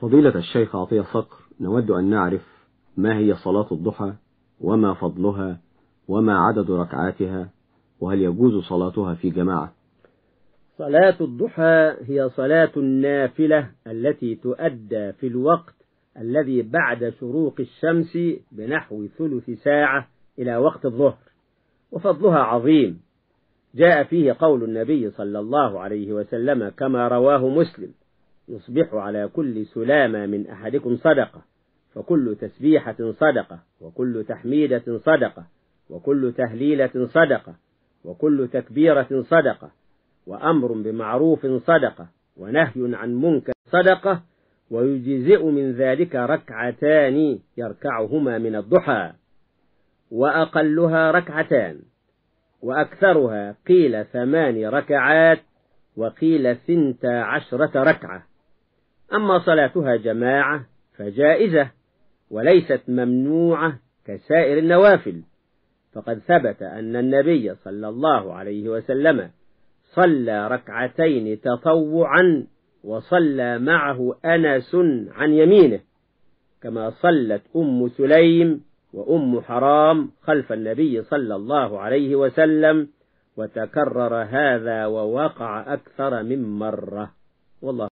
فضيلة الشيخ عطية صقر، نود أن نعرف ما هي صلاة الضحى وما فضلها وما عدد ركعاتها، وهل يجوز صلاتها في جماعة؟ صلاة الضحى هي صلاة النافلة التي تؤدى في الوقت الذي بعد شروق الشمس بنحو ثلث ساعة إلى وقت الظهر، وفضلها عظيم. جاء فيه قول النبي صلى الله عليه وسلم كما رواه مسلم: يصبح على كل سلامة من أحدكم صدقة، فكل تسبيحة صدقة، وكل تحميدة صدقة، وكل تهليلة صدقة، وكل تكبيرة صدقة، وأمر بمعروف صدقة، ونهي عن منكر صدقة، ويجزئ من ذلك ركعتان يركعهما من الضحى، وأقلها ركعتان، وأكثرها قيل 8 ركعات، وقيل 12 ركعة. أما صلاتها جماعة فجائزة وليست ممنوعة كسائر النوافل، فقد ثبت أن النبي صلى الله عليه وسلم صلى ركعتين تطوعا، وصلى معه أنس عن يمينه، كما صلت أم سليم وأم حرام خلف النبي صلى الله عليه وسلم، وتكرر هذا ووقع أكثر من مرة، والله